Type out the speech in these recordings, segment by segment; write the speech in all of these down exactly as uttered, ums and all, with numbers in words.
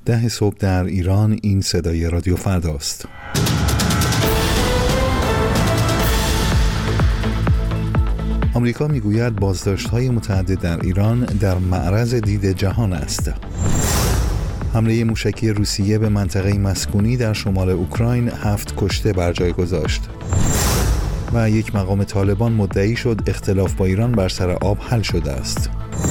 ده صبح در ایران. این صدای رادیو فرداست. آمریکا میگوید بازداشت‌های متعدد در ایران در معرض دید جهان است. حمله موشکی روسیه به منطقه مسکونی در شمال اوکراین هفت کشته بر جای گذاشت. و یک مقام طالبان مدعی شد اختلاف با ایران بر سر آب حل شده است.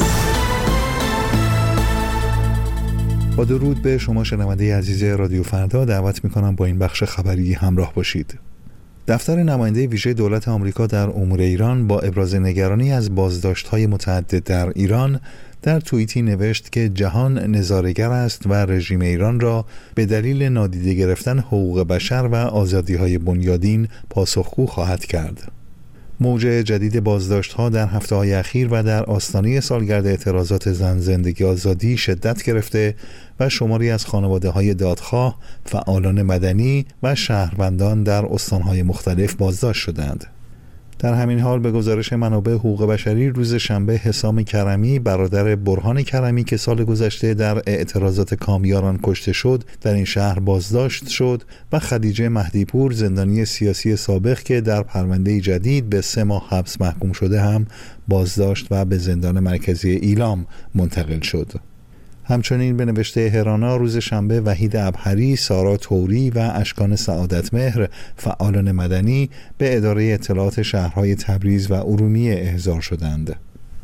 با درود به شما شنونده عزیز رادیو فردا، دعوت می‌کنم با این بخش خبری همراه باشید. دفتر نماینده ویژه دولت آمریکا در امور ایران با ابراز نگرانی از بازداشت‌های متعدد در ایران در توییتی نوشت که جهان نظاره‌گر است و رژیم ایران را به دلیل نادیده گرفتن حقوق بشر و آزادی‌های بنیادین پاسخگو خواهد کرد. موج جدید بازداشت‌ها در هفته‌های اخیر و در آستانه سالگرد اعتراضات زن زندگی آزادی شدت گرفته و شماری از خانواده‌های دادخواه، فعالان مدنی و شهروندان در استان‌های مختلف بازداشت شدند. در همین حال به گزارش منابع حقوق بشری روز شنبه حسام کرمی برادر برهان کرمی که سال گذشته در اعتراضات کامیاران کشته شد در این شهر بازداشت شد و خدیجه مهدیپور زندانی سیاسی سابق که در پرونده جدید به سه ماه حبس محکوم شده هم بازداشت و به زندان مرکزی ایلام منتقل شد. همچنین به نوشته هرانا روز شنبه وحید ابهری، سارا توری و اشکان سعادتمهر فعالان مدنی به اداره اطلاعات شهرهای تبریز و ارومیه احضار شدند.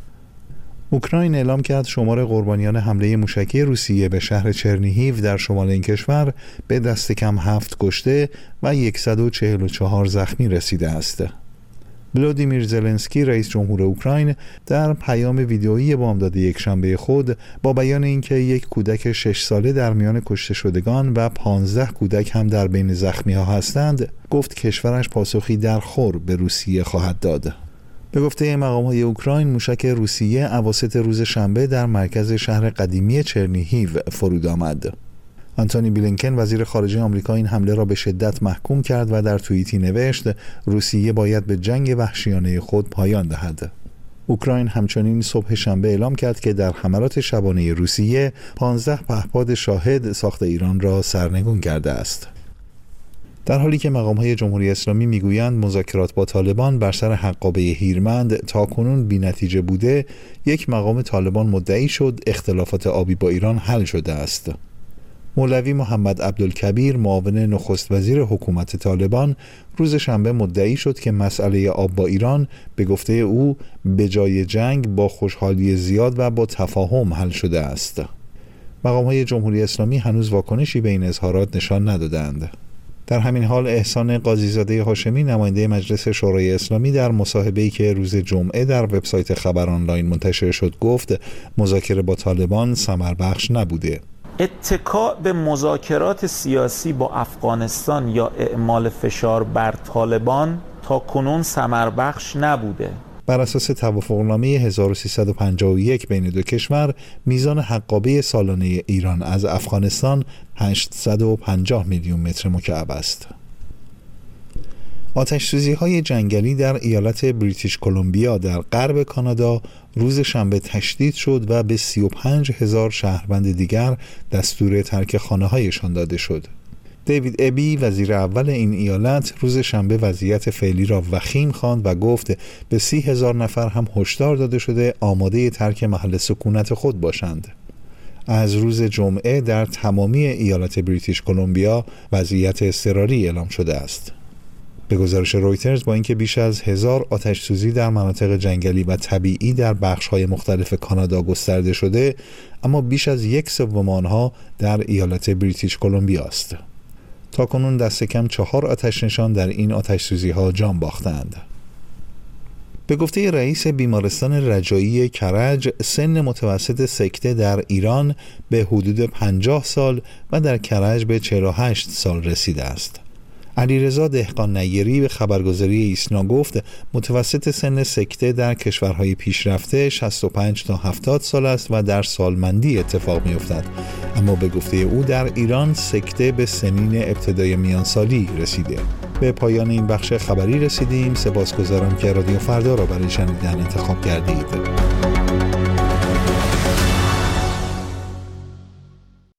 اوکراین اعلام کرد شمار قربانیان حمله موشکی روسیه به شهر چرنیهیو در شمال این کشور به دست کم هفت کشته و صد و چهل و چهار زخمی رسیده است. ولودیمیر زلنسکی رئیس جمهور اوکراین در پیام ویدئویی بامداد یکشنبه خود با بیان اینکه یک کودک شش ساله در میان کشته شدگان و پانزده کودک هم در بین زخمی‌ها هستند، گفت کشورش پاسخی در خور به روسیه خواهد داد. به گفته مقام‌های اوکراین، موشک روسیه اواسط روز شنبه در مرکز شهر قدیمی چرنیهیو فرود آمد. آنتونی بلینکن وزیر خارجه آمریکا این حمله را به شدت محکوم کرد و در توییتی نوشت روسیه باید به جنگ وحشیانه خود پایان دهد. اوکراین همچنین صبح شنبه اعلام کرد که در حملات شبانه روسیه پانزده پهپاد شاهد ساخت ایران را سرنگون کرده است. در حالی که مقام‌های جمهوری اسلامی میگویند مذاکرات با طالبان بر سر حقابه هیرمند تاکنون بی‌نتیجه بوده، یک مقام طالبان مدعی شد اختلافات آبی با ایران حل شده است. مولوی محمد عبدالکبیر معاون نخست وزیر حکومت طالبان روز شنبه مدعی شد که مسئله آب با ایران به گفته او به جای جنگ با خوشحالی زیاد و با تفاهم حل شده است. مقام‌های جمهوری اسلامی هنوز واکنشی به این اظهارات نشان ندادند. در همین حال احسان قاضیزاده هاشمی نماینده مجلس شورای اسلامی در مصاحبه‌ای که روز جمعه در وبسایت خبر آنلاین منتشر شد گفت مذاکره با طالبان ثمربخش نبوده. اتکا به مذاکرات سیاسی با افغانستان یا اعمال فشار بر طالبان تا کنون ثمربخش نبوده. بر اساس توافقنامه هزار و سیصد و پنجاه و یک بین دو کشور، میزان حقابه سالانه ایران از افغانستان هشتصد و پنجاه میلیون متر مکعب است. آتش‌سوزی‌های جنگلی در ایالت بریتیش کلمبیا در غرب کانادا روز شنبه تشدید شد و به سی و پنج هزار شهروند دیگر دستور ترک خانه‌هایشان داده شد. دیوید ابی وزیر اول این ایالت روز شنبه وضعیت فعلی را وخیم خواند و گفت به سی هزار نفر هم هشدار داده شده آماده ترک محل سکونت خود باشند. از روز جمعه در تمامی ایالت بریتیش کلمبیا وضعیت اضطراری اعلام شده است. به گزارش رویترز با اینکه بیش از هزار آتش سوزی در مناطق جنگلی و طبیعی در بخش‌های مختلف کانادا گسترده شده، اما بیش از یک سوم آنها در ایالت بریتیش کلمبیا است. تاکنون دست کم چهار آتش نشان در این آتش سوزی ها جان باختند. به گفته رئیس بیمارستان رجایی کرج، سن متوسط سکته در ایران به حدود پنجاه سال و در کرج به چهل و هشت سال رسیده است. علیرضا دهقان نیری به خبرگزاری ایسنا گفت متوسط سن سکته در کشورهای پیشرفته شصت و پنج تا هفتاد سال است و در سالمندی اتفاق می‌افتد، اما به گفته او در ایران سکته به سنین ابتدای میانسالی رسیده. به پایان این بخش خبری رسیدیم. سپاسگزارم که رادیو فردا را برای شنیدن انتخاب کردید.